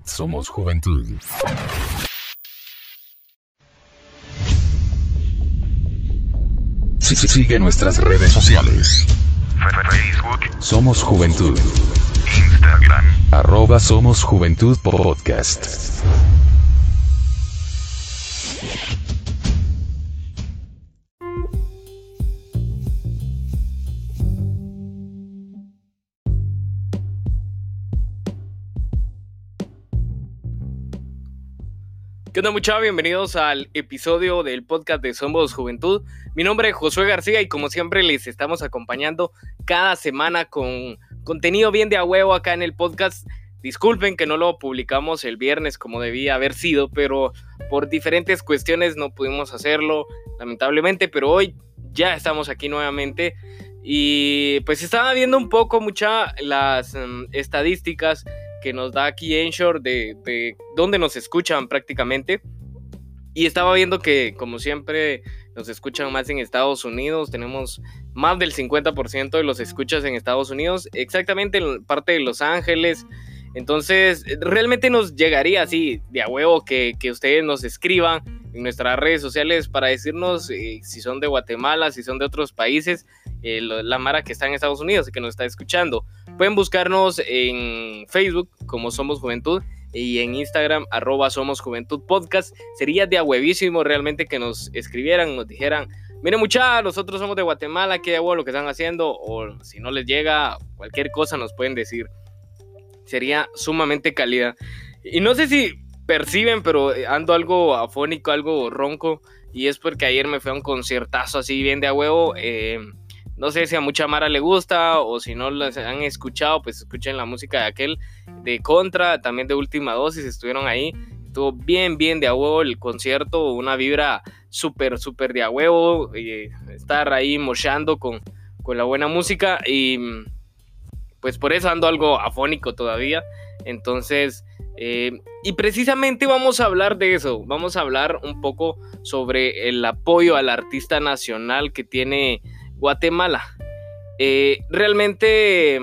Somos Juventud. Sigue nuestras redes sociales. Facebook, Somos Juventud. Instagram, @Somos Juventud Podcast. ¿Qué onda, muchachos? Bienvenidos al episodio del podcast de Somos Juventud. Mi nombre es Josué García y como siempre les estamos acompañando cada semana con contenido bien de a huevo acá en el podcast. Disculpen que no lo publicamos el viernes como debía haber sido, pero por diferentes cuestiones no pudimos hacerlo, lamentablemente, pero hoy ya estamos aquí nuevamente. Y pues estaba viendo un poco las estadísticas que nos da aquí Anchor de dónde nos escuchan prácticamente, y estaba viendo que como siempre nos escuchan más en Estados Unidos. Tenemos más del 50% de los escuchas en Estados Unidos, exactamente en parte de Los Ángeles. Entonces realmente nos llegaría así de a huevo que ustedes nos escriban en nuestras redes sociales para decirnos si son de Guatemala, si son de otros países, la mara que está en Estados Unidos y que nos está escuchando. Pueden buscarnos en Facebook como Somos Juventud y en Instagram @Somos Juventud Podcast. Sería de a huevísimo realmente que nos escribieran, nos dijeran: miren, muchachos, nosotros somos de Guatemala, qué de huevo lo que están haciendo, o si no les llega cualquier cosa nos pueden decir. Sería sumamente calidad. Y no sé si perciben, pero ando algo afónico, algo ronco, y es porque ayer me fui a un conciertazo así bien de a huevo. No sé si a mucha mara le gusta, o si no las han escuchado, pues escuchen la música de aquel de Contra, también de Última Dosis, estuvieron ahí. Estuvo bien de a huevo el concierto, una vibra súper de a huevo, estar ahí mochando con la buena música, y pues por eso ando algo afónico todavía. Entonces, y precisamente vamos a hablar de eso, vamos a hablar un poco sobre el apoyo al artista nacional que tiene Guatemala. Realmente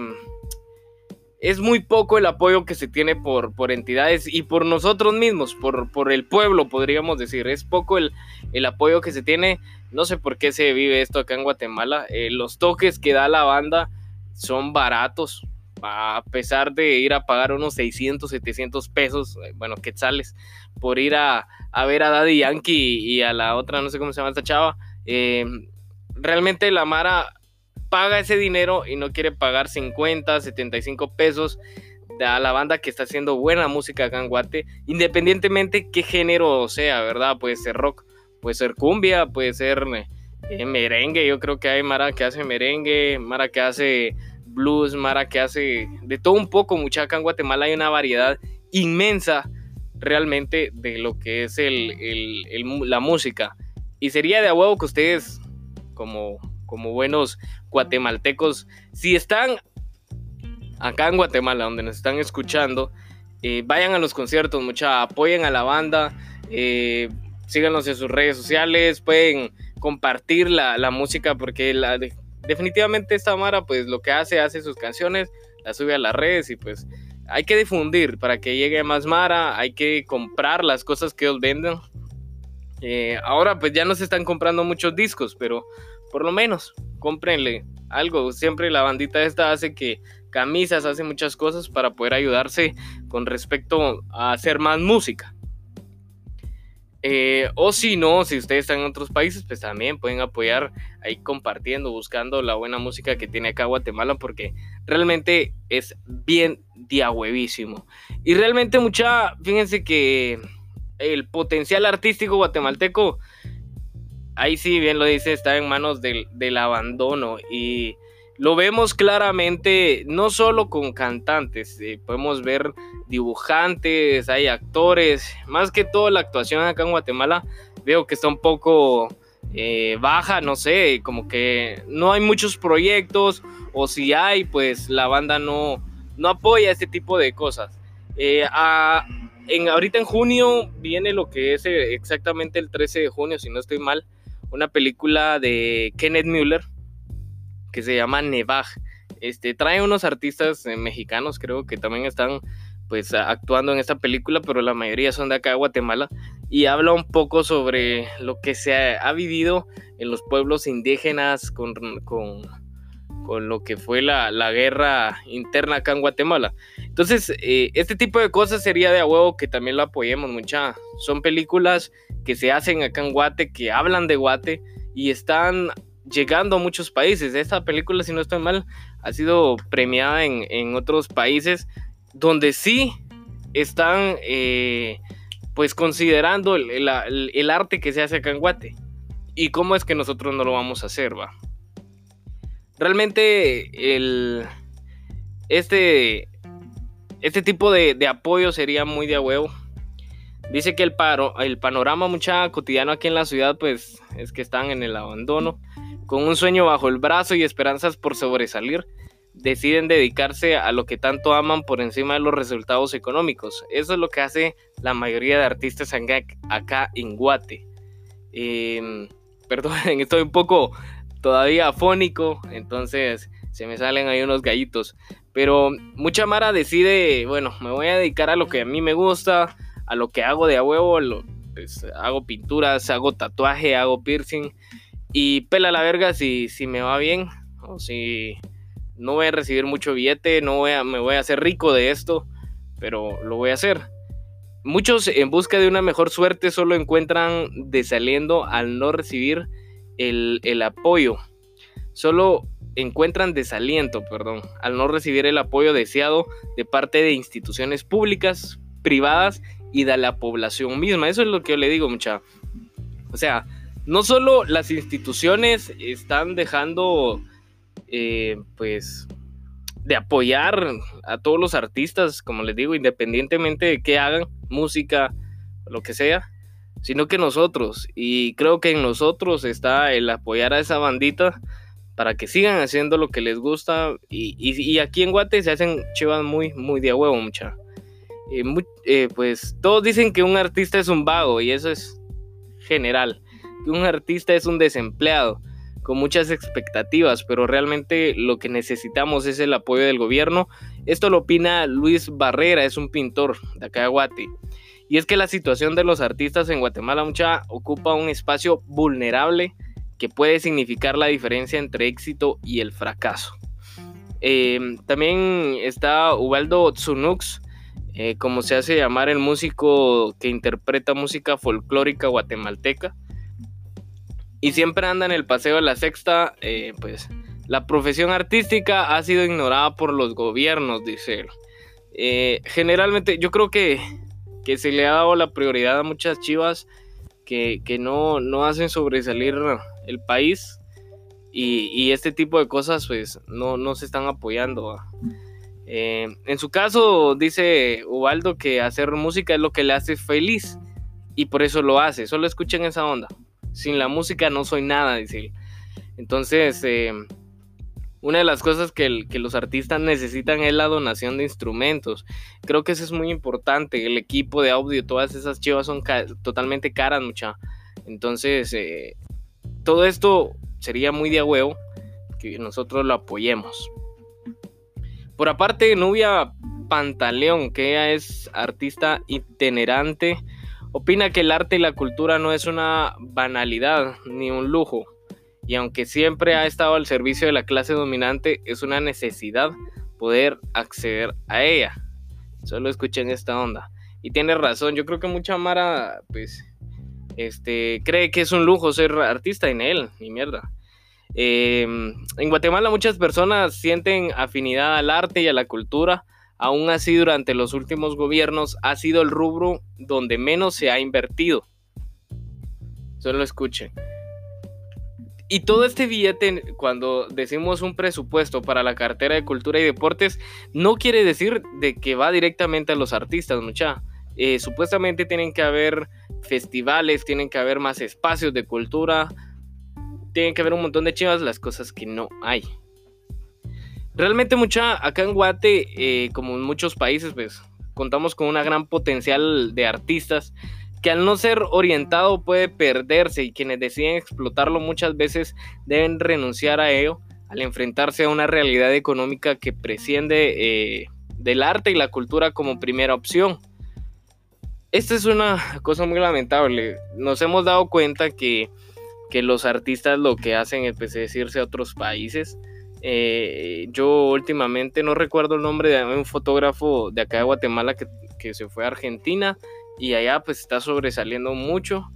es muy poco el apoyo que se tiene por entidades y por nosotros mismos, por el pueblo, podríamos decir. Es poco el apoyo que se tiene. No sé por qué se vive esto acá en Guatemala. Los toques que da la banda son baratos, a pesar de ir a pagar unos 600, 700 pesos, bueno, quetzales, por ir a ver a Daddy Yankee y a la otra, no sé cómo se llama esta chava. Realmente la mara paga ese dinero y no quiere pagar 50, 75 pesos a la banda que está haciendo buena música acá en Guate, independientemente qué género sea, ¿verdad? Puede ser rock, puede ser cumbia, puede ser merengue. Yo creo que hay mara que hace merengue, mara que hace blues, mara que hace de todo un poco. Acá en Guatemala hay una variedad inmensa realmente de lo que es la música, y sería de a huevo que ustedes como buenos guatemaltecos, si están acá en Guatemala donde nos están escuchando, vayan a los conciertos, apoyen a la banda, síganos en sus redes sociales, pueden compartir la música, porque definitivamente esta mara pues lo que hace sus canciones, las sube a las redes, y pues hay que difundir para que llegue más mara, hay que comprar las cosas que ellos venden. Ahora pues ya no se están comprando muchos discos, pero por lo menos cómprenle algo. Siempre la bandita esta hace que camisas, hace muchas cosas para poder ayudarse con respecto a hacer más música. O si no, si ustedes están en otros países, pues también pueden apoyar ahí compartiendo, buscando la buena música que tiene acá Guatemala, porque realmente es bien de a huevísimo. Y realmente fíjense que el potencial artístico guatemalteco, ahí sí bien lo dice, está en manos del abandono, y lo vemos claramente no solo con cantantes, podemos ver dibujantes, hay actores. Más que todo la actuación acá en Guatemala veo que está un poco baja, no sé, como que no hay muchos proyectos, o si hay, pues la banda no apoya este tipo de cosas. Ahorita en junio viene lo que es exactamente el 13 de junio, si no estoy mal, una película de Kenneth Müller que se llama Nevaj. Trae unos artistas mexicanos, creo que también están pues actuando en esta película, pero la mayoría son de acá de Guatemala, y habla un poco sobre lo que se ha vivido en los pueblos indígenas con lo que fue la guerra interna acá en Guatemala. Entonces, este tipo de cosas sería de a huevo que también lo apoyemos, mucha. Son películas que se hacen acá en Guate, que hablan de Guate y están llegando a muchos países. Esta película, si no estoy mal, ha sido premiada en otros países donde sí están pues considerando el arte que se hace acá en Guate. ¿Y cómo es que nosotros no lo vamos a hacer, va? Realmente este tipo de apoyo sería muy de a huevo. Dice que el panorama mucha cotidiano aquí en la ciudad pues es que están en el abandono, con un sueño bajo el brazo y esperanzas por sobresalir. Deciden dedicarse a lo que tanto aman por encima de los resultados económicos. Eso es lo que hace la mayoría de artistas acá en Guate. Perdón, estoy un poco todavía afónico, entonces se me salen ahí unos gallitos. Pero mucha mara decide, bueno, me voy a dedicar a lo que a mí me gusta, a lo que hago de a huevo, pues, hago pinturas, hago tatuaje, hago piercing, y pela la verga si me va bien, o si no voy a recibir mucho billete, me voy a hacer rico de esto, pero lo voy a hacer. Muchos en busca de una mejor suerte solo encuentran desaliento al no recibir el apoyo. Solo encuentran desaliento, al no recibir el apoyo deseado de parte de instituciones públicas, privadas y de la población misma. Eso es lo que yo le digo, mucha. O sea, no solo las instituciones están dejando pues de apoyar a todos los artistas, como les digo, independientemente de qué hagan, música, lo que sea, sino que nosotros, y creo que en nosotros está el apoyar a esa bandita para que sigan haciendo lo que les gusta, y aquí en Guate se hacen chivas muy, muy de a huevo, mucha. Pues todos dicen que un artista es un vago, y eso es general, que un artista es un desempleado con muchas expectativas, pero realmente lo que necesitamos es el apoyo del gobierno. Esto lo opina Luis Barrera, es un pintor de acá de Guate. Y es que la situación de los artistas en Guatemala mucha ocupa un espacio vulnerable que puede significar la diferencia entre éxito y el fracaso. También está Ubaldo Tsunux, como se hace llamar el músico que interpreta música folclórica guatemalteca. Y siempre anda en el paseo de la sexta, pues la profesión artística ha sido ignorada por los gobiernos, dice él. Generalmente yo creo que se le ha dado la prioridad a muchas chivas que no hacen sobresalir el país, y este tipo de cosas pues no se están apoyando. En su caso dice Ubaldo que hacer música es lo que le hace feliz y por eso lo hace. Solo escuchen esa onda. Sin la música no soy nada, dice él. Entonces, una de las cosas que los artistas necesitan es la donación de instrumentos. Creo que eso es muy importante. El equipo de audio, todas esas chivas son totalmente caras, mucha. Entonces, todo esto sería muy de a huevo que nosotros lo apoyemos. Por aparte, Nubia Pantaleón, que ella es artista itinerante, opina que el arte y la cultura no es una banalidad ni un lujo, y aunque siempre ha estado al servicio de la clase dominante, es una necesidad poder acceder a ella. Solo escuchen esta onda. Y tiene razón, yo creo que mucha mara pues cree que es un lujo ser artista, en él, ni mierda. En Guatemala muchas personas sienten afinidad al arte y a la cultura. Aún así, durante los últimos gobiernos ha sido el rubro donde menos se ha invertido. Solo escuchen. Y todo este billete, cuando decimos un presupuesto para la cartera de cultura y deportes, no quiere decir de que va directamente a los artistas, mucha. Supuestamente tienen que haber festivales, tienen que haber más espacios de cultura, tienen que haber un montón de chivas, las cosas que no hay. Realmente mucha, acá en Guate, como en muchos países, pues contamos con una gran potencial de artistas que al no ser orientado puede perderse, y quienes deciden explotarlo muchas veces deben renunciar a ello al enfrentarse a una realidad económica que prescinde del arte y la cultura como primera opción. Esta es una cosa muy lamentable. Nos hemos dado cuenta que los artistas lo que hacen es pues, irse a otros países. Yo últimamente no recuerdo el nombre de un fotógrafo de acá de Guatemala que se fue a Argentina y allá pues está sobresaliendo mucho.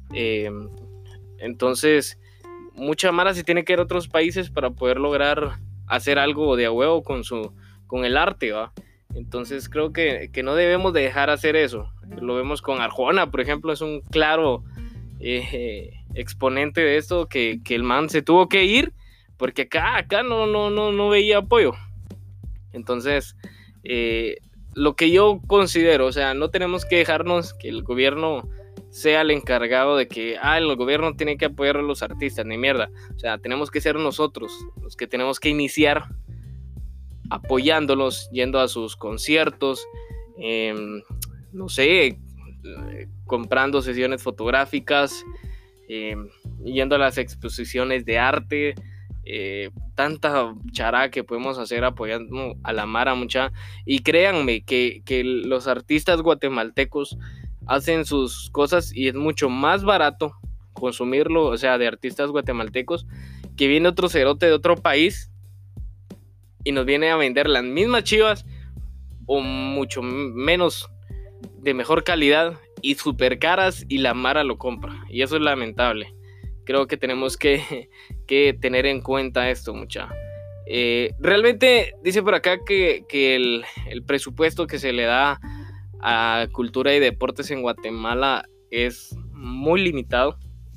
Entonces mucha mara se tiene que ir a otros países para poder lograr hacer algo de a huevo con el arte, ¿va? Entonces creo que no debemos de dejar hacer eso. Lo vemos con Arjona, por ejemplo, es un claro exponente de esto, que el man se tuvo que ir porque acá no veía apoyo. Entonces lo que yo considero, o sea, no tenemos que dejarnos que el gobierno sea el encargado de que el gobierno tiene que apoyar a los artistas, ni mierda. O sea, tenemos que ser nosotros los que tenemos que iniciar apoyándolos, yendo a sus conciertos, no sé, comprando sesiones fotográficas, yendo a las exposiciones de arte, tanta chará que podemos hacer apoyando a la mara mucha. Y créanme que los artistas guatemaltecos hacen sus cosas y es mucho más barato consumirlo, o sea, de artistas guatemaltecos, que viene otro cerote de otro país y nos viene a vender las mismas chivas o mucho menos, de mejor calidad y súper caras, y la mara lo compra, y eso es lamentable. Creo que tenemos que tener en cuenta esto, mucha. Realmente dice por acá que el presupuesto que se le da a cultura y deportes en Guatemala es muy limitado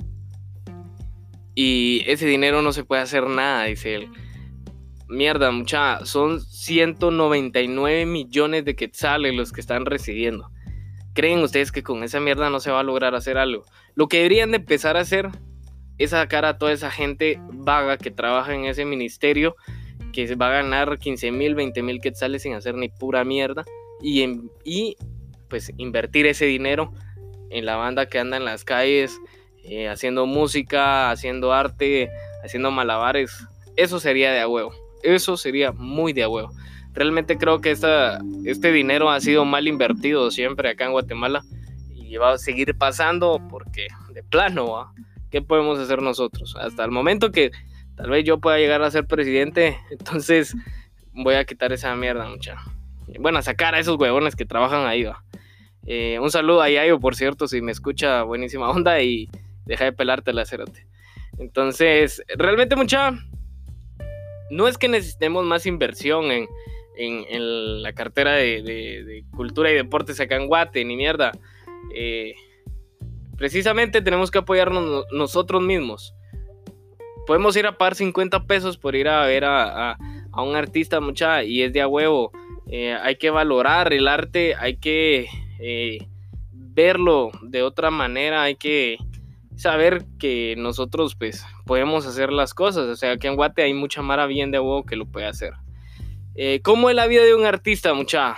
y ese dinero no se puede hacer nada, dice él. Mierda, mucha, son 199 millones de quetzales los que están recibiendo. ¿Creen ustedes que con esa mierda no se va a lograr hacer algo? Lo que deberían de empezar a hacer es sacar a toda esa gente vaga que trabaja en ese ministerio, que va a ganar 15,000, 20,000 quetzales sin hacer ni pura mierda, y pues invertir ese dinero en la banda que anda en las calles, haciendo música, haciendo arte, haciendo malabares. Eso sería de a huevo. Eso sería muy de a huevo. Realmente creo que este dinero ha sido mal invertido siempre acá en Guatemala y va a seguir pasando porque de plano, ¿va? ¿Qué podemos hacer nosotros? Hasta el momento que tal vez yo pueda llegar a ser presidente, entonces voy a quitar esa mierda, mucha. Bueno, a sacar a esos huevones que trabajan ahí, ¿va? Un saludo a Yayo, por cierto, si me escucha, buenísima onda, y deja de pelarte la cerote. Entonces, realmente, mucha, no es que necesitemos más inversión en la cartera de cultura y deportes acá en Guate, ni mierda. Precisamente tenemos que apoyarnos nosotros mismos. Podemos ir a pagar 50 pesos por ir a ver a un artista, mucha, y es de a huevo. Hay que valorar el arte, hay que verlo de otra manera, hay que saber que nosotros pues podemos hacer las cosas. O sea, que en Guate hay mucha mara bien de huevo que lo puede hacer. ¿Cómo es la vida de un artista, mucha?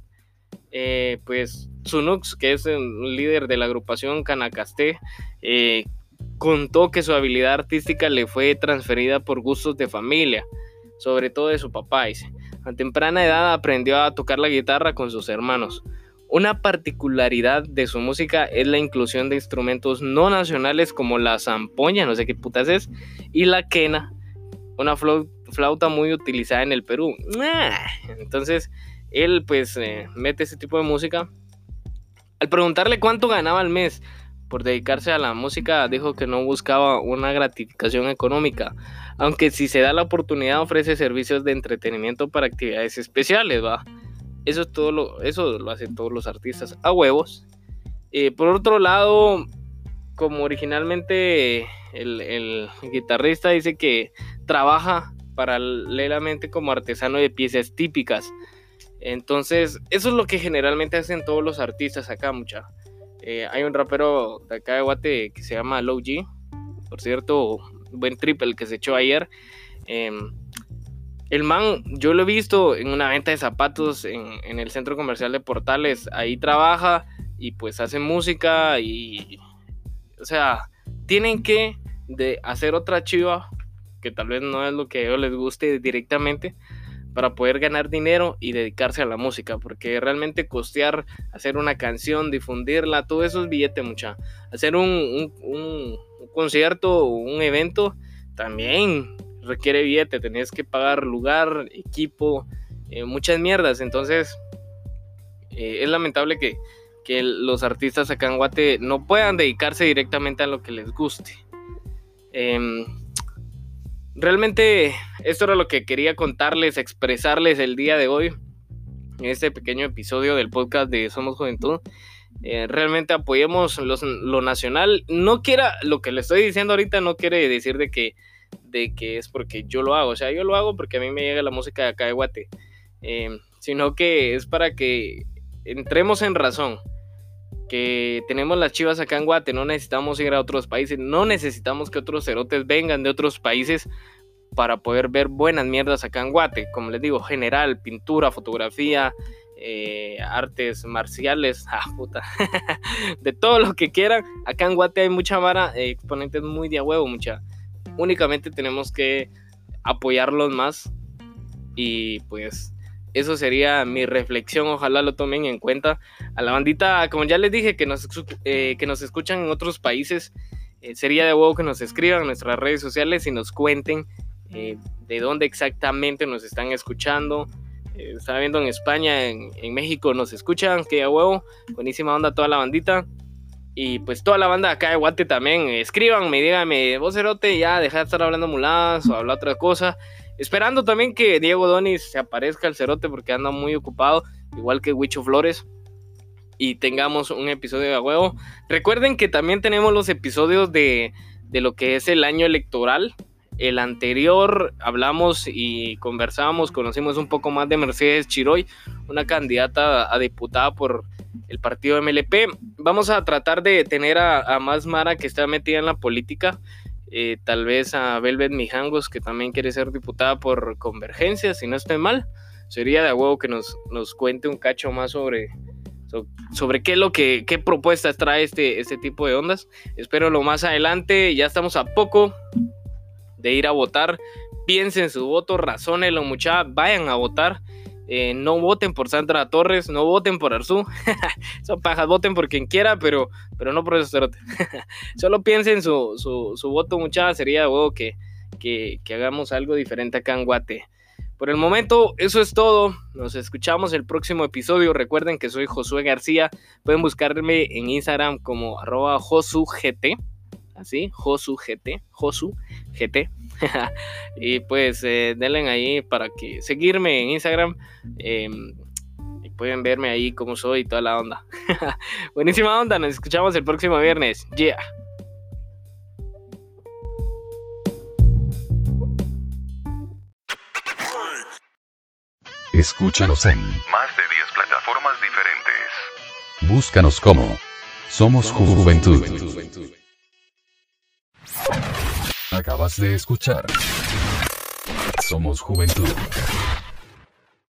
Pues Sunux, que es el líder de la agrupación Canacasté, contó que su habilidad artística le fue transferida por gustos de familia, sobre todo de su papá, dice. A temprana edad aprendió a tocar la guitarra con sus hermanos. Una particularidad de su música es la inclusión de instrumentos no nacionales como la zampoña, no sé qué putas es, y la quena, una flauta muy utilizada en el Perú. Entonces, él pues mete ese tipo de música. Al preguntarle cuánto ganaba al mes por dedicarse a la música, dijo que no buscaba una gratificación económica, aunque si se da la oportunidad ofrece servicios de entretenimiento para actividades especiales, ¿va? Eso lo hacen todos los artistas a huevos. Por otro lado, como originalmente el guitarrista dice que trabaja paralelamente como artesano de piezas típicas. Entonces, eso es lo que generalmente hacen todos los artistas acá, mucha. Hay un rapero de acá de Guate que se llama Low G, por cierto, buen triple que se echó ayer. El man, yo lo he visto en una venta de zapatos en el centro comercial de Portales. Ahí trabaja y pues hace música y, o sea, tienen que hacer otra chiva que tal vez no es lo que a ellos les guste directamente, para poder ganar dinero y dedicarse a la música, porque realmente costear, hacer una canción, difundirla, todo eso es billete, mucha. Hacer un concierto, un evento, también requiere billete, tenés que pagar lugar, equipo, muchas mierdas. Entonces es lamentable que los artistas acá en Guate no puedan dedicarse directamente a lo que les guste. Realmente esto era lo que quería contarles, expresarles el día de hoy en este pequeño episodio del podcast de Somos Juventud. Realmente apoyemos lo nacional. No quiera, lo que le estoy diciendo ahorita no quiere decir de que es porque yo lo hago. O sea, yo lo hago porque a mí me llega la música de acá de Guate, sino que es para que entremos en razón, que tenemos las chivas acá en Guate, no necesitamos ir a otros países, no necesitamos que otros cerotes vengan de otros países para poder ver buenas mierdas acá en Guate. Como les digo, general, pintura, fotografía, artes marciales, de todo lo que quieran. Acá en Guate hay mucha vara, exponentes muy de a huevo, mucha. Únicamente tenemos que apoyarlos más y pues eso sería mi reflexión. Ojalá lo tomen en cuenta. A la bandita, como ya les dije, que nos escuchan en otros países, sería de huevo que nos escriban en nuestras redes sociales y nos cuenten de dónde exactamente nos están escuchando. Estaba viendo en España, en México nos escuchan, que de huevo, buenísima onda toda la bandita. Y pues toda la banda acá de Guate también, escríbanme, díganme, vos cerote, ya deja de estar hablando muladas o hablar otra cosa. Esperando también que Diego Donis se aparezca el cerote porque anda muy ocupado, igual que Huicho Flores, y tengamos un episodio de huevo. Recuerden que también tenemos los episodios de lo que es el año electoral. El anterior hablamos y conversamos, conocimos un poco más de Mercedes Chiroy, una candidata a diputada por el partido MLP. Vamos a tratar de tener a más mara que está metida en la política. Tal vez a Velvet Mijangos, que también quiere ser diputada por Convergencia, si no estoy mal. Sería de huevo que nos cuente un cacho más sobre qué propuestas trae este tipo de ondas. Espero lo más adelante. Ya estamos a poco de ir a votar. Piensen su voto, razónenlo, mucha, vayan a votar. No voten por Sandra Torres, no voten por Arzú. Son pajas, voten por quien quiera, pero no por esos cerotes. Solo piensen su voto, mucha. Sería de huevo que hagamos algo diferente acá en Guate. Por el momento, eso es todo. Nos escuchamos el próximo episodio. Recuerden que soy Josué García. Pueden buscarme en Instagram como @JosuGT. Así, JosuGT. Y pues denle ahí para que seguirme en Instagram, y pueden verme ahí como soy y toda la onda. Buenísima onda, nos escuchamos el próximo viernes. Yeah. Escúchanos en Más de 10 plataformas diferentes. Búscanos como Somos Juventud. Acabas de escuchar Somos Juventud.